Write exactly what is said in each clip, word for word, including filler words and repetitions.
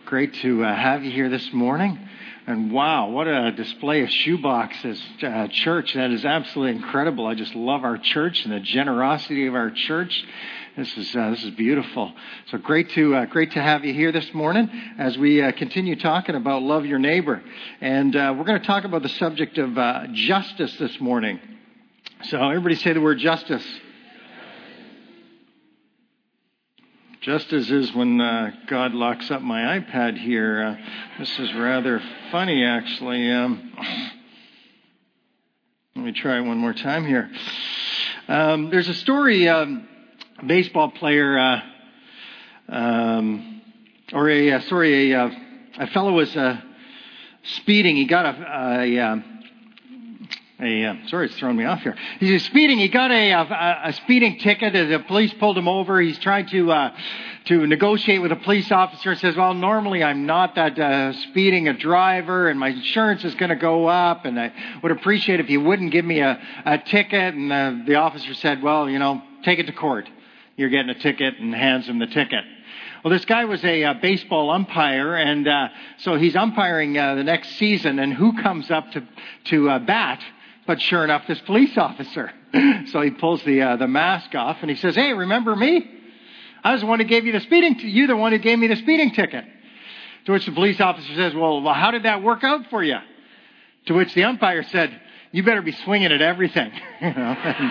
Great to uh, have you here this morning. And wow, what a display of shoeboxes, uh, church. That is absolutely incredible. I just love our church and the generosity of our church. This is uh, this is beautiful. So great to uh, great to have you here this morning as we uh, continue talking about love your neighbor. And uh, we're going to talk about the subject of uh, justice this morning. So everybody say the word justice. Justice is when uh, God locks up my iPad here. Uh, this is rather funny, actually. Um, let me try it one more time here. Um, there's a story, um, a baseball player, uh, um, or a, uh, sorry, a, uh, a fellow was uh, speeding. He got a, a, a A, uh, sorry, it's throwing me off here. He's speeding. He got a, a, a speeding ticket. The police pulled him over. He's trying to uh, to negotiate with a police officer. Says, well, normally I'm not that uh, speeding a driver, and my insurance is going to go up, and I would appreciate if you wouldn't give me a, a ticket. And uh, the officer said, well, you know, take it to court. You're getting a ticket, and hands him the ticket. Well, this guy was a uh, baseball umpire, and uh, so he's umpiring uh, the next season, and who comes up to, to uh, bat? But sure enough, this police officer. So he pulls the uh, the mask off and he says, hey, remember me? I was the one who gave you the speeding, t- you the one who gave me the speeding ticket. To which the police officer says, well, well, how did that work out for you? To which the umpire said, you better be swinging at everything. you know, and,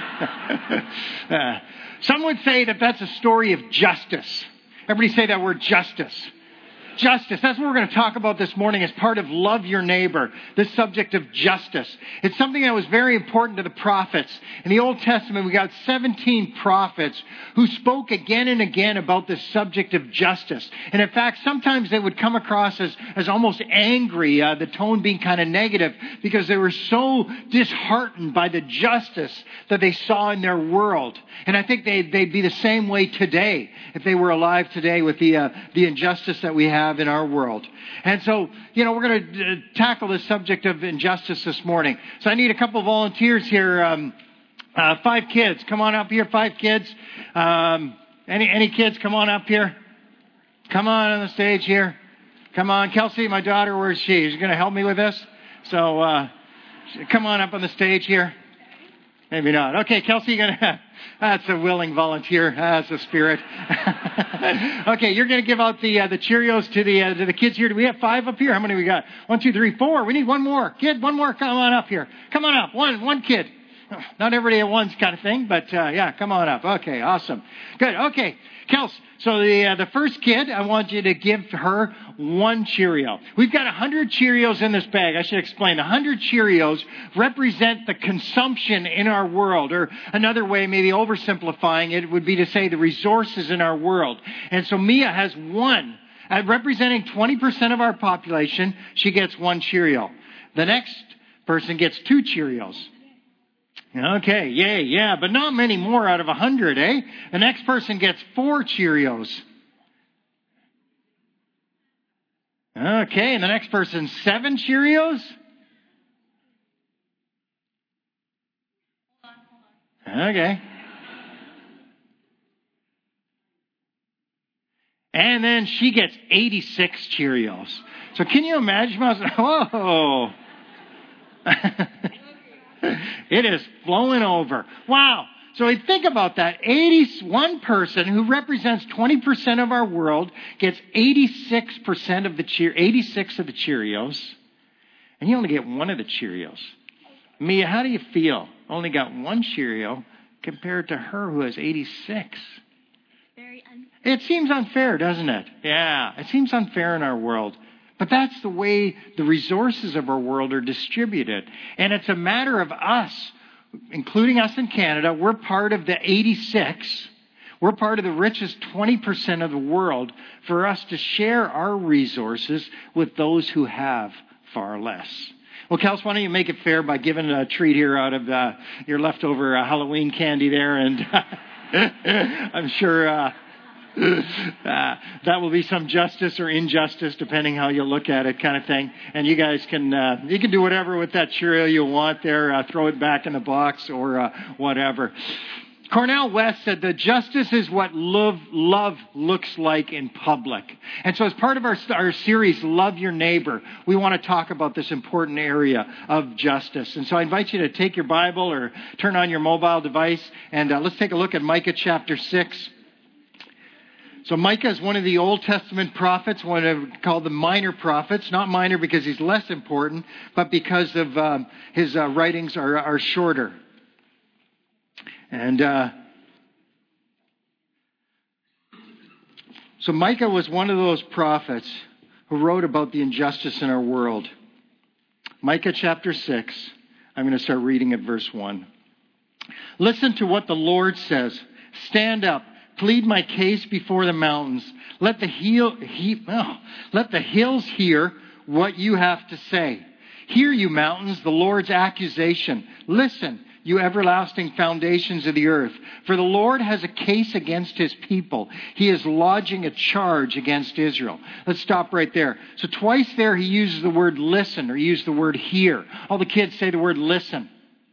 uh, uh, some would say that that's a story of justice. Everybody say that word justice. Justice. That's what we're going to talk about this morning as part of Love Your Neighbor, this subject of justice. It's something that was very important to the prophets. In the Old Testament, we got seventeen prophets who spoke again and again about this subject of justice. And in fact, sometimes they would come across as, as almost angry, uh, the tone being kind of negative, because they were so disheartened by the justice that they saw in their world. And I think they'd, they'd be the same way today if they were alive today with the, uh, the injustice that we have in our world. And so, you know, we're going to uh, tackle this subject of injustice this morning. So I need a couple of volunteers here. Um, uh, five kids, come on up here. Five kids. Um, any any kids, come on up here. Come on on the stage here. Come on, Kelsey, my daughter. Where is she? She's going to help me with this. So uh, come on up on the stage here. Maybe not. Okay, Kelsey, you're going to... That's a willing volunteer. That's a spirit. Okay, you're going to give out the uh, the Cheerios to the uh, to the kids here. Do we have five up here? How many we got? One, two, three, four. We need one more. Kid, one more. Come on up here. Come on up. One one kid. Not everybody at once kind of thing, but uh, yeah, come on up. Okay, awesome. Good. Okay, Kels. So the uh, the first kid, I want you to give her one Cheerio. We've got one hundred Cheerios in this bag. I should explain. one hundred Cheerios represent the consumption in our world. Or another way, maybe oversimplifying it, would be to say the resources in our world. And so Mia has one. Uh, representing twenty percent of our population, she gets one Cheerio. The next person gets two Cheerios. Okay, yay, yeah, but not many more out of a hundred, eh? The next person gets four Cheerios. Okay, and the next person, seven Cheerios? Okay. And then she gets eighty-six Cheerios. So can you imagine? Whoa. It is flowing over. Wow. So think about that. eighty-one person who represents twenty percent of our world gets eighty-six percent of the cheer, eighty-six of the Cheerios. And you only get one of the Cheerios. Mia, how do you feel? Only got one Cheerio compared to her who has eighty-six. Very unfair. It seems unfair, doesn't it? Yeah, it seems unfair in our world. But that's the way the resources of our world are distributed. And it's a matter of us, including us in Canada. We're part of the eighty-six. We're part of the richest twenty percent of the world for us to share our resources with those who have far less. Well, Kels, why don't you make it fair by giving a treat here out of uh, your leftover uh, Halloween candy there. And I'm sure... Uh, Uh, that will be some justice or injustice, depending how you look at it, kind of thing. And you guys can uh, you can do whatever with that Cheerio you want there. Uh, throw it back in the box or uh, whatever. Cornel West said that justice is what love, love looks like in public. And so as part of our, our series, Love Your Neighbor, we want to talk about this important area of justice. And so I invite you to take your Bible or turn on your mobile device and uh, let's take a look at Micah chapter six. So Micah is one of the Old Testament prophets, one of called the minor prophets. Not minor because he's less important, but because of um, his uh, writings are, are shorter. And uh, so Micah was one of those prophets who wrote about the injustice in our world. Micah chapter six, I'm going to start reading at verse one. Listen to what the Lord says. Stand up, plead my case before the mountains. Let the, heel, he, oh, let the hills hear what you have to say. Hear, you mountains, the Lord's accusation. Listen, you everlasting foundations of the earth. For the Lord has a case against his people. He is lodging a charge against Israel. Let's stop right there. So twice there he uses the word listen or he uses the word hear. All the kids say the word listen.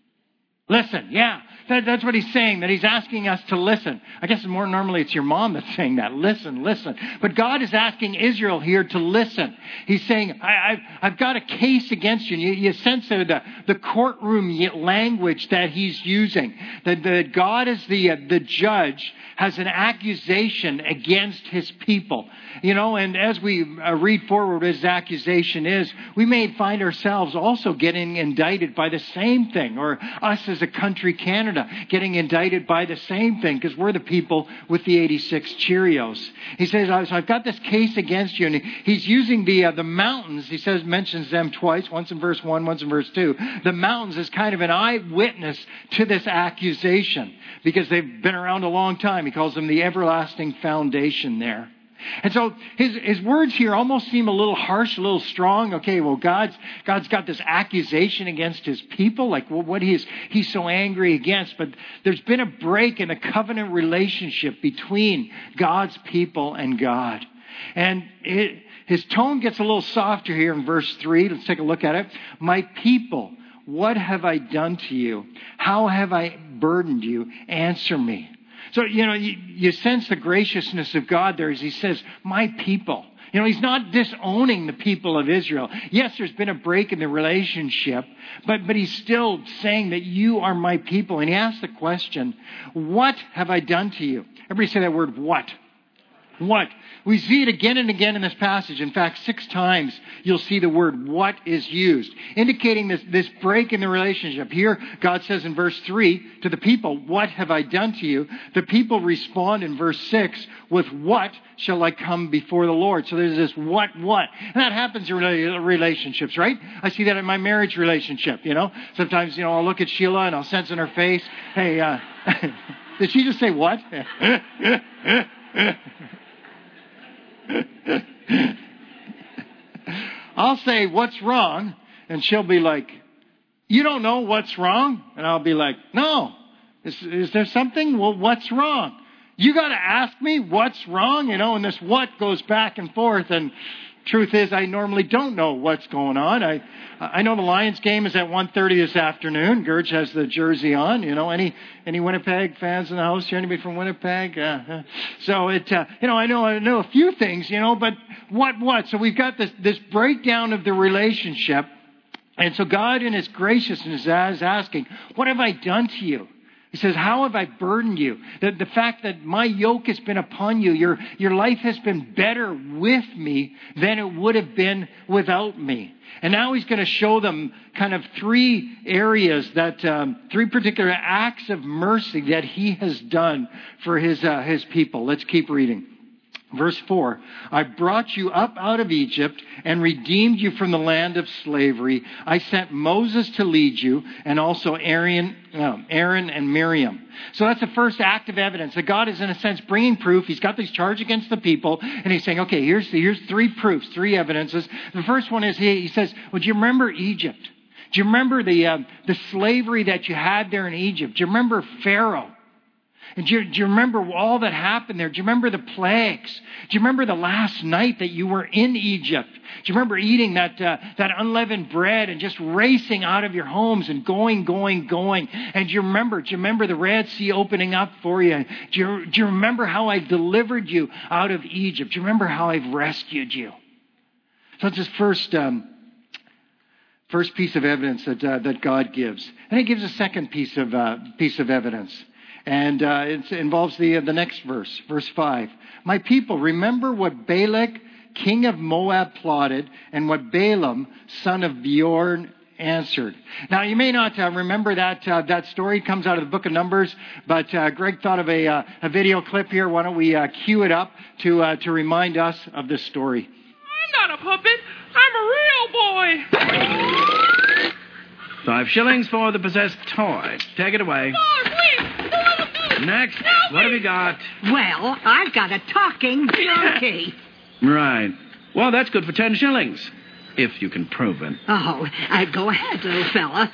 Listen, yeah. That, that's what he's saying, that he's asking us to listen. I guess more normally it's your mom that's saying that. Listen, listen. But God is asking Israel here to listen. He's saying, I, I've, I've got a case against you. And you, you sense the, the courtroom language that he's using. That, that God as the, uh, the judge has an accusation against his people. You know, and as we uh, read forward what his accusation is, we may find ourselves also getting indicted by the same thing. Or us as a country, Canada, getting indicted by the same thing because we're the people with the eighty-six Cheerios. He says, so I've got this case against you. And he's using the uh, the mountains. He says, mentions them twice, once in verse one, once in verse two. The mountains is kind of an eyewitness to this accusation because they've been around a long time. He calls them the everlasting foundation there. And so his his words here almost seem a little harsh, a little strong. Okay, well, God's God's got this accusation against his people, like well, what he is he's so angry against. But there's been a break in the covenant relationship between God's people and God. And it, his tone gets a little softer here in verse three. Let's take a look at it. My people, what have I done to you? How have I burdened you? Answer me. So, you know, you, you sense the graciousness of God there as he says, my people. You know, he's not disowning the people of Israel. Yes, there's been a break in the relationship, but, but he's still saying that you are my people. And he asks the question, what have I done to you? Everybody say that word, what? What? We see it again and again in this passage. In fact, six times you'll see the word what is used, indicating this, this break in the relationship. Here, God says in verse three to the people, what have I done to you? The people respond in verse six with what shall I come before the Lord? So there's this what, what. And that happens in relationships, right? I see that in my marriage relationship, you know. Sometimes, you know, I'll look at Sheila and I'll sense in her face, hey, uh, did she just say what? I'll say, what's wrong? And she'll be like, you don't know what's wrong? And I'll be like, no. Is, is there something? Well, what's wrong? You got to ask me what's wrong, you know, and this what goes back and forth. And truth is, I normally don't know what's going on. I I know the Lions game is at one thirty this afternoon. Gurge has the jersey on. You know, any any Winnipeg fans in the house here? Anybody from Winnipeg? Uh, uh, so it, uh, you know, I know I know a few things, you know, but what what? So we've got this this breakdown of the relationship, and so God in His graciousness is asking, "What have I done to you?" He says, how have I burdened you? The, the fact that my yoke has been upon you, your, your life has been better with me than it would have been without me. And now he's going to show them kind of three areas that, um, three particular acts of mercy that he has done for his, uh, his people. Let's keep reading. Verse four, I brought you up out of Egypt and redeemed you from the land of slavery. I sent Moses to lead you and also Aaron, uh, Aaron and Miriam. So that's the first act of evidence that God is in a sense bringing proof. He's got this charge against the people and he's saying, okay, here's, here's three proofs, three evidences. The first one is he, he says, well, do you remember Egypt? Do you remember the, uh, the slavery that you had there in Egypt? Do you remember Pharaoh? And do you, do you remember all that happened there? Do you remember the plagues? Do you remember the last night that you were in Egypt? you remember eating that uh, that unleavened bread and just racing out of your homes and going, going, going? And do you remember, do you remember the Red Sea opening up for you? Do you, do you remember how I delivered you out of Egypt? Do you remember how I've rescued you? So it's this first, um, first piece of evidence that uh, that God gives. And he gives a second piece of uh, piece of evidence. And uh, it involves the, uh, the next verse, verse five. My people, remember what Balak, king of Moab, plotted, and what Balaam, son of Beor, answered. Now, you may not uh, remember that uh, that story. It comes out of the book of Numbers, but uh, Greg thought of a, uh, a video clip here. Why don't we uh, cue it up to uh, to remind us of this story? I'm not a puppet. I'm a real boy. Five shillings for the possessed toy. Take it away. Oh, please. Next, Help what me. have you got? Well, I've got a talking donkey. Right. Well, that's good for ten shillings. If you can prove it. Oh, uh, go ahead, little fella.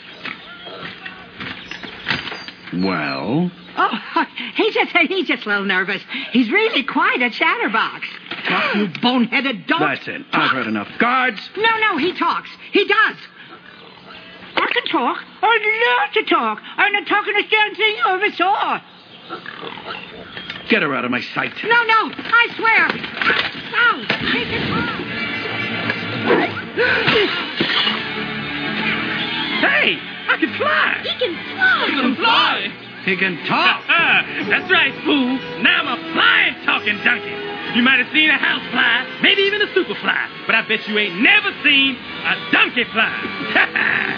Well? Oh, he's just, he's just a little nervous. He's really quite a chatterbox. Talk, you boneheaded donkey. That's it. I've heard enough. Guards! No, no, he talks. He does. I can talk. I love to talk. I'm the talkingest damn thing you ever saw. Get her out of my sight. No, no, I swear. No, take it off. Hey, I can fly. He can fly. He can fly. He can talk. That's right, fool. Now I'm a flying talking donkey. You might have seen a house fly, maybe even a super fly, but I bet you ain't never seen a donkey fly.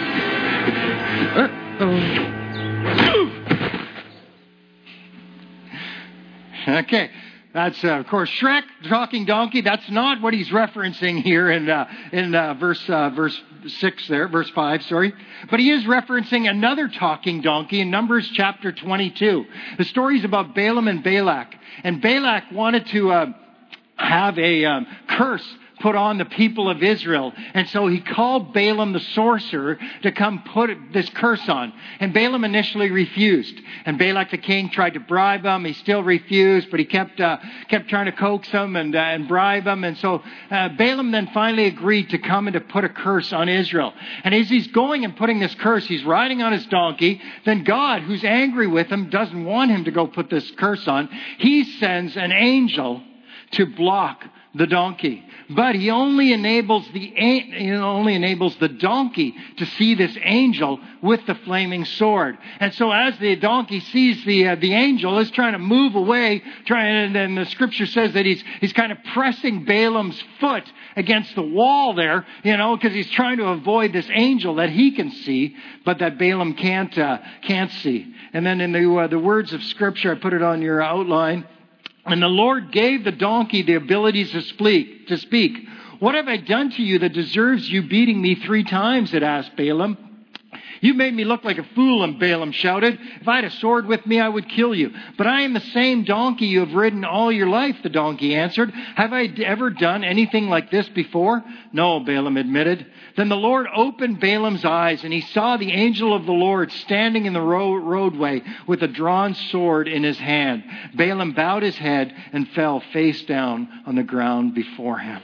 Okay, that's uh, of course Shrek, the talking donkey. That's not what he's referencing here in uh, in uh, verse uh, verse six there, verse five. Sorry, but he is referencing another talking donkey in Numbers chapter twenty-two. The story is about Balaam and Balak, and Balak wanted to uh, have a um, curse put on the people of Israel. And so he called Balaam the sorcerer to come put this curse on. And Balaam initially refused. And Balak the king tried to bribe him. He still refused, but he kept uh, kept trying to coax him and, uh, and bribe him. And so uh, Balaam then finally agreed to come and to put a curse on Israel. And as he's going and putting this curse, he's riding on his donkey. Then God, who's angry with him, doesn't want him to go put this curse on. He sends an angel to block the donkey. But he only enables the he only enables the donkey to see this angel with the flaming sword. And so as the donkey sees the uh, the angel is trying to move away, trying, and the scripture says that he's he's kind of pressing Balaam's foot against the wall there, you know, because he's trying to avoid this angel that he can see, but that Balaam can't uh, can't see. And then in the uh, the words of scripture, I put it on your outline. And the Lord gave the donkey the ability to speak. To speak. What have I done to you that deserves you beating me three times? It asked Balaam. You made me look like a fool, and Balaam shouted. If I had a sword with me, I would kill you. But I am the same donkey you have ridden all your life, the donkey answered. Have I ever done anything like this before? No, Balaam admitted. Then the Lord opened Balaam's eyes, and he saw the angel of the Lord standing in the roadway with a drawn sword in his hand. Balaam bowed his head and fell face down on the ground before him.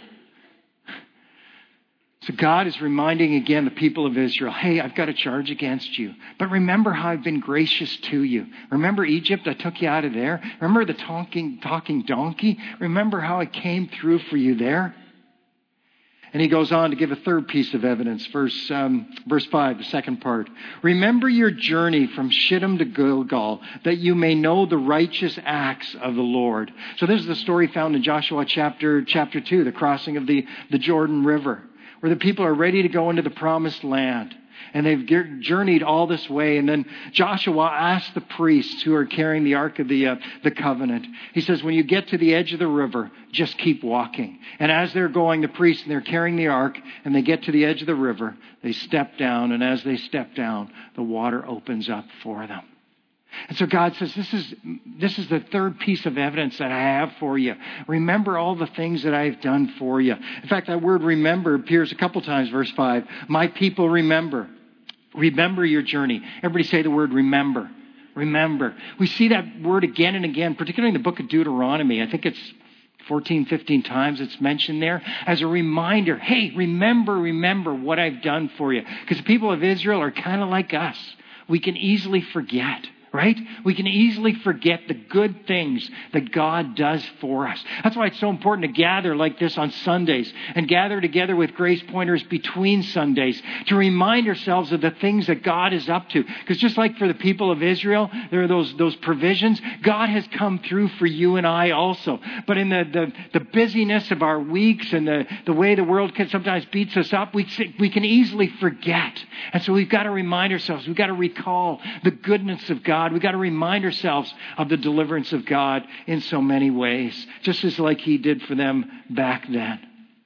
So God is reminding again the people of Israel, hey, I've got a charge against you. But remember how I've been gracious to you. Remember Egypt? I took you out of there. Remember the talking, talking donkey? Remember how I came through for you there? And he goes on to give a third piece of evidence. Verse, um, verse five, the second part. Remember your journey from Shittim to Gilgal, that you may know the righteous acts of the Lord. So this is the story found in Joshua chapter, chapter two, the crossing of the, the Jordan River, where the people are ready to go into the promised land. And they've journeyed all this way. And then Joshua asked the priests who are carrying the Ark of the, uh, the Covenant. He says, when you get to the edge of the river, just keep walking. And as they're going, the priests, and they're carrying the Ark, and they get to the edge of the river, they step down. And as they step down, the water opens up for them. And so God says, this is this is the third piece of evidence that I have for you. Remember all the things that I've done for you. In fact, that word remember appears a couple times, verse five. My people remember. Remember your journey. Everybody say the word remember. Remember. We see that word again and again, particularly in the book of Deuteronomy. I think it's fourteen, fifteen times it's mentioned there as a reminder. Hey, remember, remember what I've done for you. Because the people of Israel are kind of like us. We can easily forget. Right? We can easily forget the good things that God does for us. That's why it's so important to gather like this on Sundays and gather together with Grace Pointers between Sundays to remind ourselves of the things that God is up to. Because just like for the people of Israel, there are those, those provisions. God has come through for you and I also. But in the, the, the busyness of our weeks and the, the way the world can sometimes beats us up, we, we can easily forget. And so we've got to remind ourselves, we've got to recall the goodness of God. We've got to remind ourselves of the deliverance of God in so many ways, just as like he did for them back then.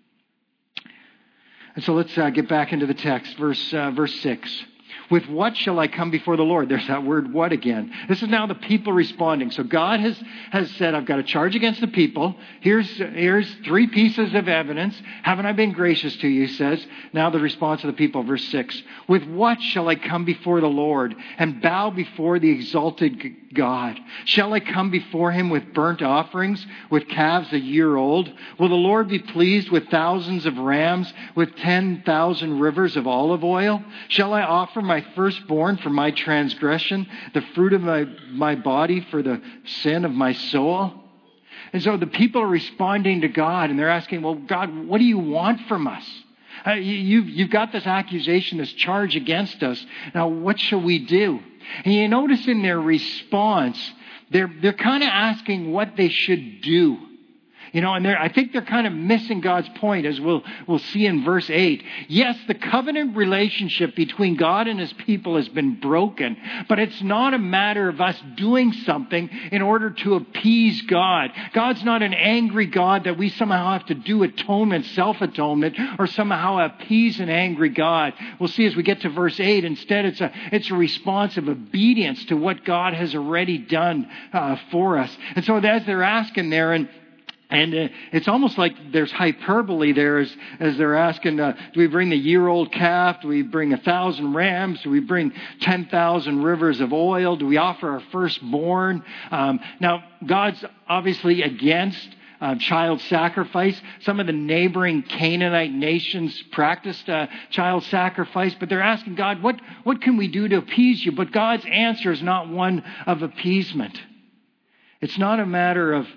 And so let's uh, get back into the text, verse uh, verse six. With what shall I come before the Lord? There's that word what again. This is now the people responding. So God has, has said, I've got a charge against the people. Here's, here's three pieces of evidence. Haven't I been gracious to you, he says. Now the response of the people, verse six. With what shall I come before the Lord and bow before the exalted God? Shall I come before him with burnt offerings, with calves a year old? Will the Lord be pleased with thousands of rams, with ten thousand rivers of olive oil? Shall I offer my firstborn for my transgression, the fruit of my, my body for the sin of my soul? And so the people are responding to God and they're asking, well, God, what do you want from us? Uh, you, you've, you've got this accusation, this charge against us. Now, what shall we do? And you notice in their response, they're, they're kind of asking what they should do. You know, and they're, I think they're kind of missing God's point, as we'll, we'll see in verse eight. Yes, the covenant relationship between God and his people has been broken, but it's not a matter of us doing something in order to appease God. God's not an angry God that we somehow have to do atonement, self-atonement, or somehow appease an angry God. We'll see as we get to verse eight. Instead, it's a, it's a response of obedience to what God has already done uh, for us. And so as they're asking there, and And uh, it's almost like there's hyperbole there as, as they're asking, uh, do we bring the year-old calf? Do we bring a thousand rams? Do we bring ten thousand rivers of oil? Do we offer our firstborn? Um, now, God's obviously against uh, child sacrifice. Some of the neighboring Canaanite nations practiced uh, child sacrifice, but they're asking God, what, what can we do to appease you? But God's answer is not one of appeasement. It's not a matter of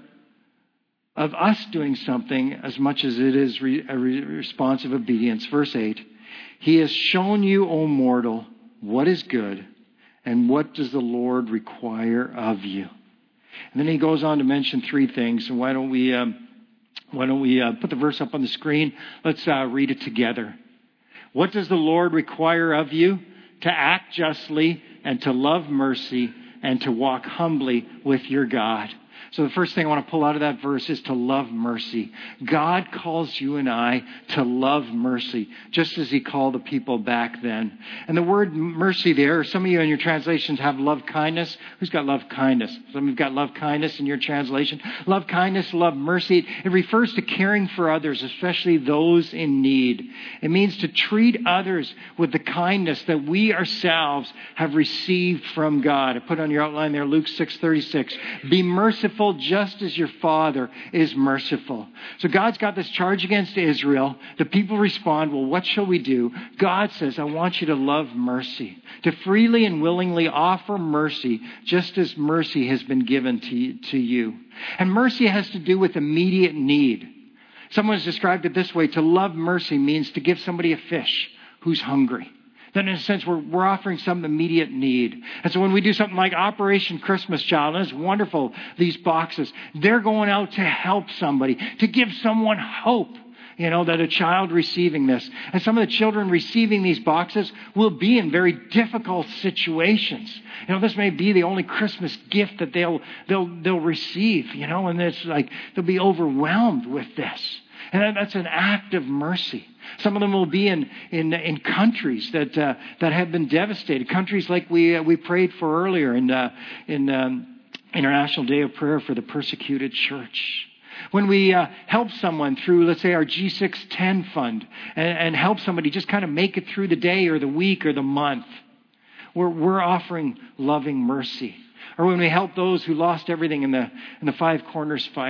of us doing something as much as it is re- a re- response of obedience. Verse eight, he has shown you, O mortal, what is good, and what does the Lord require of you? And then he goes on to mention three things. And why don't we, um, why don't we uh, put the verse up on the screen? Let's uh, read it together. What does the Lord require of you? To act justly and to love mercy and to walk humbly with your God. So the first thing I want to pull out of that verse is to love mercy. God calls you and I to love mercy, just as he called the people back then. And the word mercy there, some of you in your translations have love kindness. Who's got love kindness? Some of you have got love kindness in your translation. Love kindness, love mercy. It refers to caring for others, especially those in need. It means to treat others with the kindness that we ourselves have received from God. I put on your outline there, Luke six thirty-six. Be merciful just as your Father is merciful. So God's got this charge against Israel. The people respond, well, what shall we do? God says, I want you to love mercy, to freely and willingly offer mercy, just as mercy has been given to, to you. And mercy has to do with immediate need. Someone has described it this way: to love mercy means to give somebody a fish who's hungry. Then in a sense, we're, we're offering some immediate need. And so when we do something like Operation Christmas Child, and it's wonderful, these boxes, they're going out to help somebody, to give someone hope, you know, that a child receiving this. And some of the children receiving these boxes will be in very difficult situations. You know, this may be the only Christmas gift that they'll, they'll, they'll receive, you know, and it's like they'll be overwhelmed with this. And that's an act of mercy. Some of them will be in in, in countries that uh, that have been devastated. Countries like we uh, we prayed for earlier in uh, in um, International Day of Prayer for the Persecuted Church. When we uh, help someone through, let's say, our G six ten fund, and, and help somebody just kind of make it through the day or the week or the month, we're we're offering loving mercy. Or when we help those who lost everything in the in the Five Corners fire,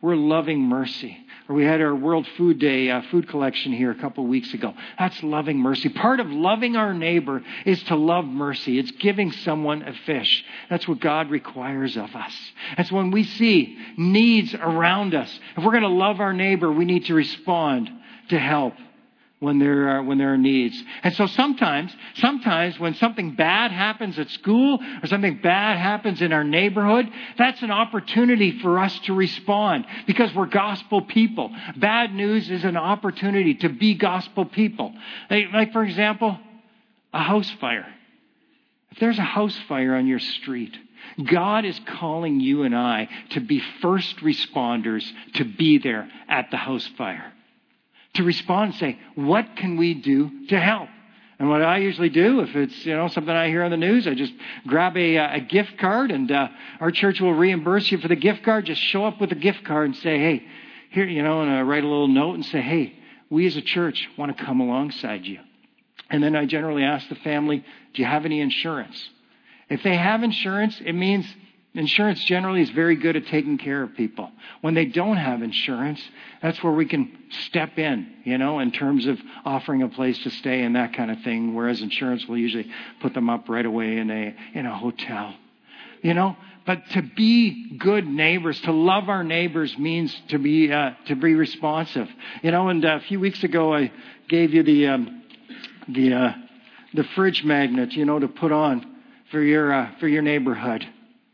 we're loving mercy. Or we had our World Food Day uh, food collection here a couple of weeks ago. That's loving mercy. Part of loving our neighbor is to love mercy. It's giving someone a fish. That's what God requires of us. That's when we see needs around us. If we're going to love our neighbor, we need to respond to help when there are when there are needs. And so sometimes, sometimes when something bad happens at school or something bad happens in our neighborhood, that's an opportunity for us to respond because we're gospel people. Bad news is an opportunity to be gospel people. Like, like for example, a house fire. If there's a house fire on your street, God is calling you and I to be first responders, to be there at the house fire. To respond and say, what can we do to help? And what I usually do, if it's, you know, something I hear on the news, I just grab a, a gift card and uh, our church will reimburse you for the gift card. Just show up with a gift card and say, hey, here, you know, and I write a little note and say, hey, we as a church want to come alongside you. And then I generally ask the family, do you have any insurance? If they have insurance, it means insurance generally is very good at taking care of people. When they don't have insurance, that's where we can step in, you know, in terms of offering a place to stay and that kind of thing. Whereas insurance will usually put them up right away in a in a hotel, you know. But to be good neighbors, to love our neighbors means to be uh, to be responsive, you know. And uh, a few weeks ago, I gave you the um, the uh, the fridge magnet, you know, to put on for your uh, for your neighborhood.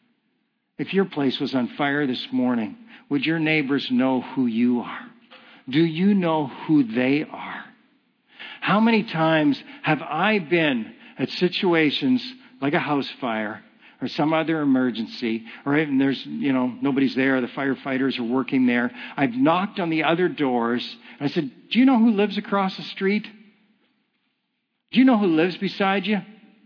If your place was on fire this morning, would your neighbors know who you are? Do you know who they are? How many times have I been at situations like a house fire or some other emergency, or even there's, you know, nobody's there, the firefighters are working there. I've knocked on the other doors and I said, do you know who lives across the street? Do you know who lives beside you?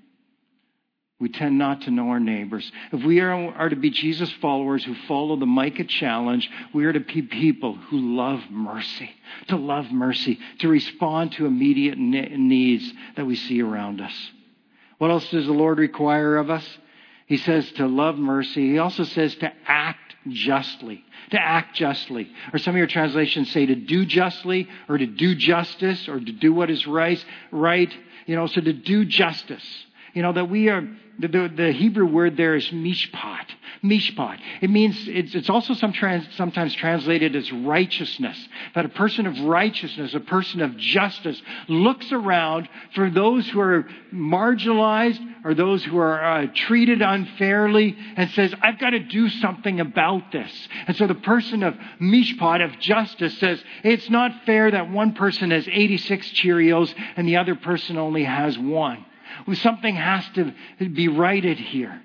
We tend not to know our neighbors. If we are, are to be Jesus followers who follow the Micah challenge, we are to be people who love mercy, to love mercy, to respond to immediate needs that we see around us. What else does the Lord require of us? He says to love mercy. He also says to act justly, to act justly. Or some of your translations say to do justly or to do justice or to do what is right, right. You know, so to do justice. You know, that we are, the, the, the Hebrew word there is mishpat. Mishpat. It means, it's, it's also some trans, sometimes translated as righteousness. That a person of righteousness, a person of justice, looks around for those who are marginalized or those who are uh, treated unfairly and says, I've got to do something about this. And so the person of mishpat, of justice, says, it's not fair that one person has eighty-six Cheerios and the other person only has one. Something has to be righted here.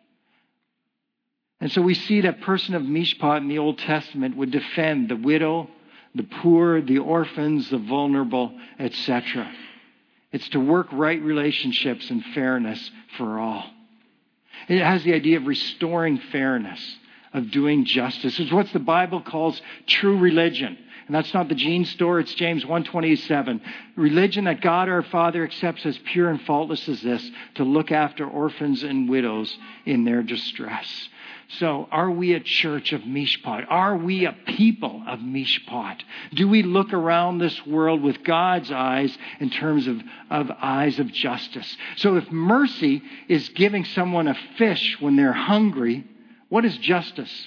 And so we see that person of mishpat in the Old Testament would defend the widow, the poor, the orphans, the vulnerable, et cetera. It's to work right relationships and fairness for all. It has the idea of restoring fairness, of doing justice. It's what the Bible calls true religion. And that's not the Gene store, it's James one twenty-seven. Religion that God our Father accepts as pure and faultless as this, to look after orphans and widows in their distress. So are we a church of mishpat? Are we a people of mishpat? Do we look around this world with God's eyes in terms of, of eyes of justice? So if mercy is giving someone a fish when they're hungry, what is justice?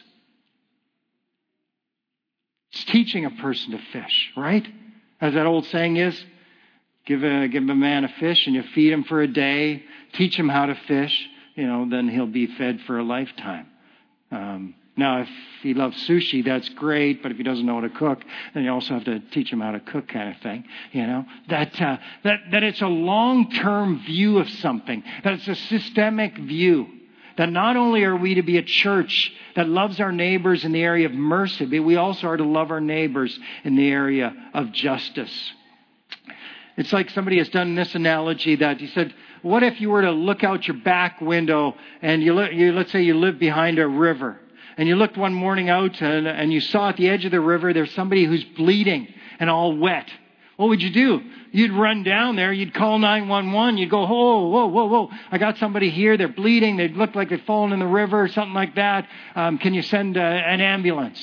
It's teaching a person to fish, right? As that old saying is, give a, give a man a fish and you feed him for a day, teach him how to fish, you know, then he'll be fed for a lifetime. Um, now, if he loves sushi, that's great, but if he doesn't know how to cook, then you also have to teach him how to cook, kind of thing, you know. That, uh, that, that it's a long-term view of something, that it's a systemic view. That not only are we to be a church that loves our neighbors in the area of mercy, but we also are to love our neighbors in the area of justice. It's like somebody has done this analogy that he said, what if you were to look out your back window and you, you let's say you live behind a river and you looked one morning out and, and you saw at the edge of the river there's somebody who's bleeding and all wet. What would you do? You'd run down there. You'd call nine one one. You'd go, whoa, whoa, whoa, whoa. I got somebody here. They're bleeding. They look like they've fallen in the river or something like that. Um, can you send uh, an ambulance?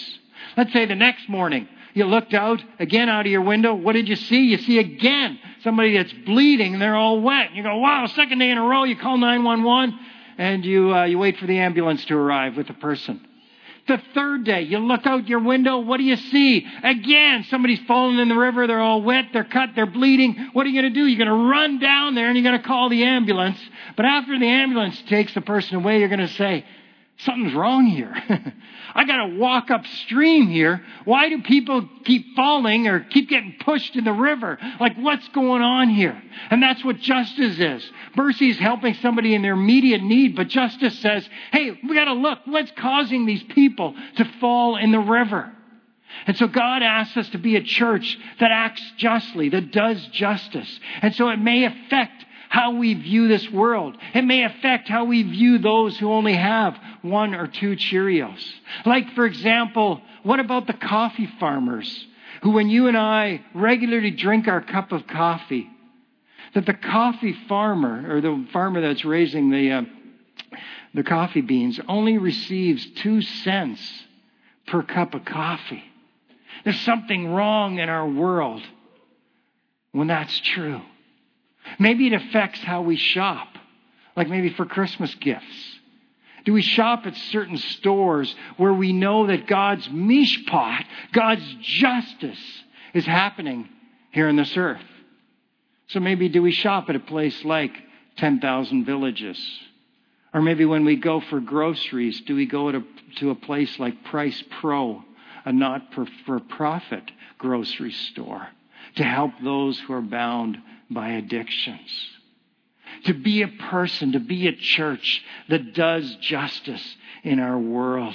Let's say the next morning, you looked out, again out of your window. What did you see? You see again somebody that's bleeding and they're all wet. And you go, wow, second day in a row, you call nine one one and you uh, you wait for the ambulance to arrive with the person. The third day, you look out your window. What do you see? Again, somebody's fallen in the river. They're all wet. They're cut. They're bleeding. What are you going to do? You're going to run down there and you're going to call the ambulance. But after the ambulance takes the person away, you're going to say, something's wrong here. I got to walk upstream here. Why do people keep falling or keep getting pushed in the river? Like, what's going on here? And that's what justice is. Mercy is helping somebody in their immediate need, but justice says, hey, we got to look. What's causing these people to fall in the river? And so God asks us to be a church that acts justly, that does justice. And so it may affect how we view this world. It may affect how we view those who only have one or two Cheerios. Like, for example, what about the coffee farmers who, when you and I regularly drink our cup of coffee, that the coffee farmer or the farmer that's raising the uh, the coffee beans only receives two cents per cup of coffee? There's something wrong in our world when that's true. Maybe it affects how we shop, like maybe for Christmas gifts. Do we shop at certain stores where we know that God's mishpat, God's justice, is happening here on this earth? So maybe do we shop at a place like ten thousand Villages? Or maybe when we go for groceries, do we go to, to a place like Price Pro, a not-for-profit grocery store, to help those who are bound by addictions? To be a person, to be a church that does justice in our world.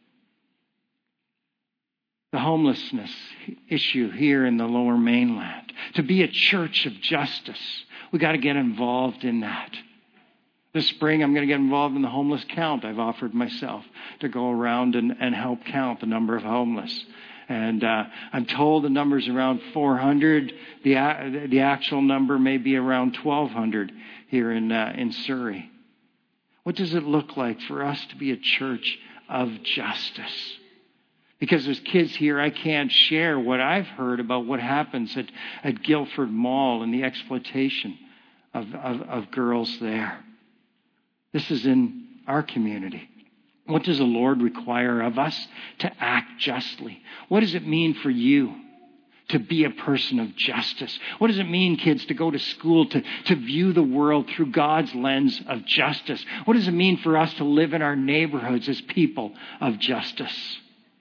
The homelessness issue here in the Lower Mainland. To be a church of justice, we got to get involved in that. This spring, I'm going to get involved in the homeless count. I've offered myself to go around and, and help count the number of homeless. And uh, I'm told the number's around four hundred. The uh, the actual number may be around twelve hundred here in uh, in Surrey. What does it look like for us to be a church of justice? Because there's kids here, I can't share what I've heard about what happens at, at Guildford Mall and the exploitation of, of, of girls there. This is in our community. What does the Lord require of us? To act justly. What does it mean for you to be a person of justice? What does it mean, kids, to go to school, to, to view the world through God's lens of justice? What does it mean for us to live in our neighborhoods as people of justice?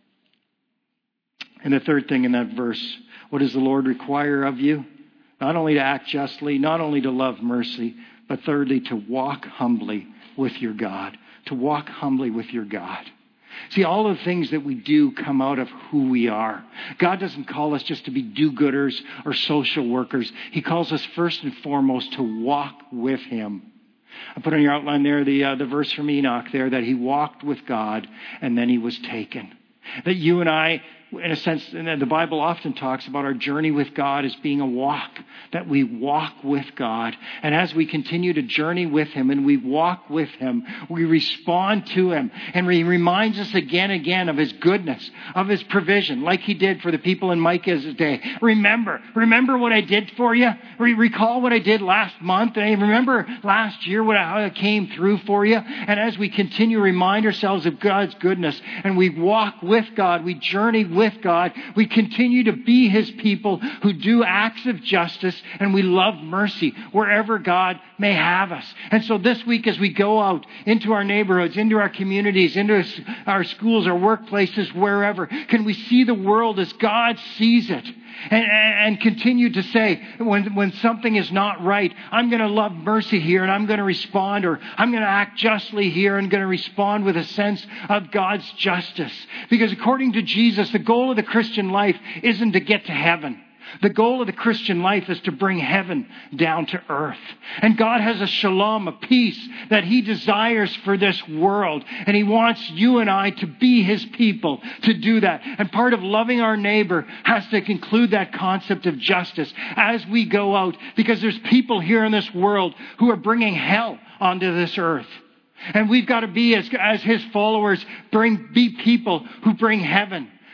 And the third thing in that verse, what does the Lord require of you? Not only to act justly, not only to love mercy, but thirdly, to walk humbly with your God. To walk humbly with your God. See, all of the things that we do come out of who we are. God doesn't call us just to be do-gooders or social workers. He calls us first and foremost to walk with Him. I put on your outline there the, uh, the verse from Enoch there, that he walked with God and then he was taken. That you and I, in a sense, and the Bible often talks about our journey with God as being a walk, that we walk with God. And as we continue to journey with Him and we walk with Him, we respond to Him. And He reminds us again and again of His goodness, of His provision, like He did for the people in Micah's day. Remember, remember what I did for you? Re- recall what I did last month? And remember last year what I, how I came through for you? And as we continue to remind ourselves of God's goodness and we walk with God, we journey with with God, we continue to be His people who do acts of justice and we love mercy wherever God may have us. And so this week as we go out into our neighborhoods, into our communities, into our schools, our workplaces, wherever, can we see the world as God sees it? And, and continue to say, when, when something is not right, I'm going to love mercy here and I'm going to respond, or I'm going to act justly here and going to respond with a sense of God's justice. Because according to Jesus, the goal of the Christian life isn't to get to heaven. The goal of the Christian life is to bring heaven down to earth. And God has a shalom, a peace that He desires for this world. And He wants you and I to be His people to do that. And part of loving our neighbor has to include that concept of justice as we go out. Because there's people here in this world who are bringing hell onto this earth. And we've got to be, as, as His followers, bring be people who bring heaven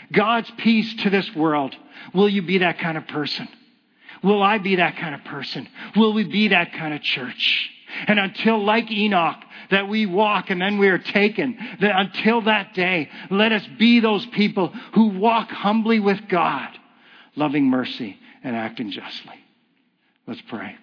God's peace to this world. Will you be that kind of person? Will I be that kind of person? Will we be that kind of church? And until, like Enoch, that we walk and then we are taken, that until that day, let us be those people who walk humbly with God, loving mercy and acting justly. Let's pray.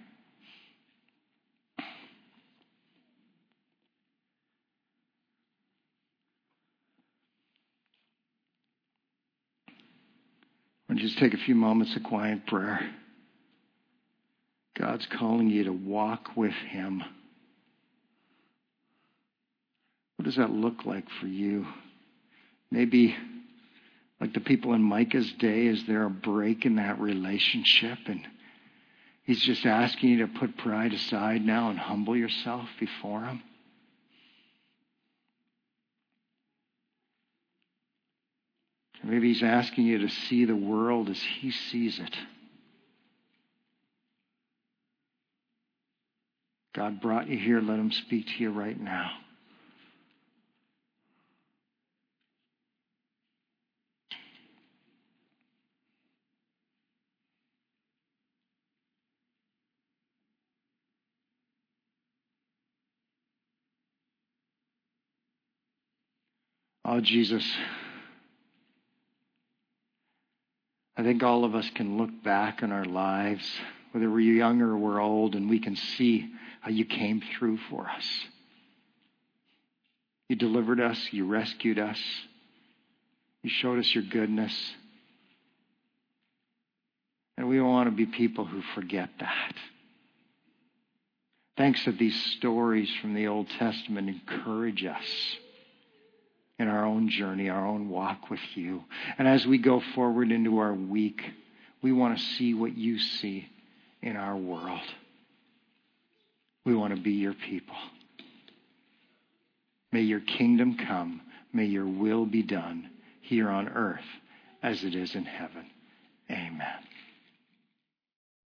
And just take a few moments of quiet prayer. God's calling you to walk with Him. What does that look like for you? Maybe, like the people in Micah's day, is there a break in that relationship? And He's just asking you to put pride aside now and humble yourself before Him. Or maybe He's asking you to see the world as He sees it. God brought you here. Let Him speak to you right now. Oh, Jesus, I think all of us can look back on our lives, whether we're young or we're old, and we can see how you came through for us. You delivered us. You rescued us. You showed us your goodness. And we don't want to be people who forget that. Thanks that these stories from the Old Testament encourage us in our own journey, our own walk with you. And as we go forward into our week, we want to see what you see in our world. We want to be your people. May your kingdom come. May your will be done here on earth as it is in heaven. Amen.